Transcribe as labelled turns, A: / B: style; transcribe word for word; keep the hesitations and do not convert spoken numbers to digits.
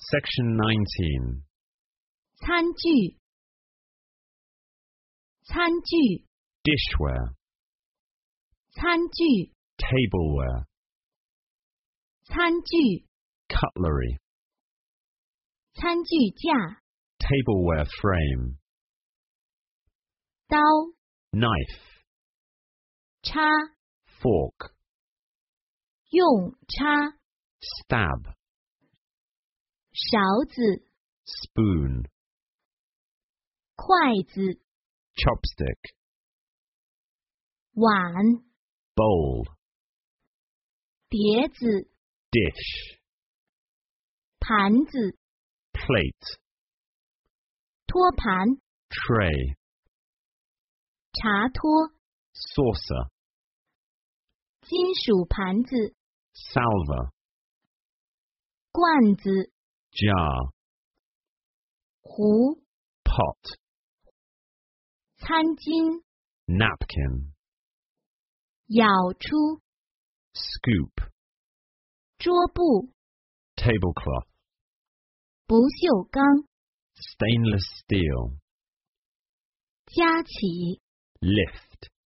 A: Section nineteen.
B: 餐具，餐具，
A: Dishware.
B: 餐具，
A: Tableware.
B: 餐具，
A: Cutlery.
B: 餐具架，
A: Tableware frame.
B: 刀，
A: Knife.
B: 叉，
A: Fork.
B: 用叉，
A: Stab.
B: 勺子，
A: Spoon.
B: 筷子，
A: Chopstick.
B: 碗，
A: Bowl.
B: 碟子，
A: Dish.
B: 盘子，
A: Plate.
B: 托盘，
A: Tray.
B: 茶托，
A: Saucer.
B: 金属盘子，
A: Salver.
B: 罐子，
A: Jar.
B: 壶，
A: Pot.
B: 餐巾，
A: Napkin.
B: 舀出，
A: Scoop.
B: 桌布，
A: Tablecloth.
B: 不锈钢，
A: Stainless steel.
B: 夹起。
A: Lift.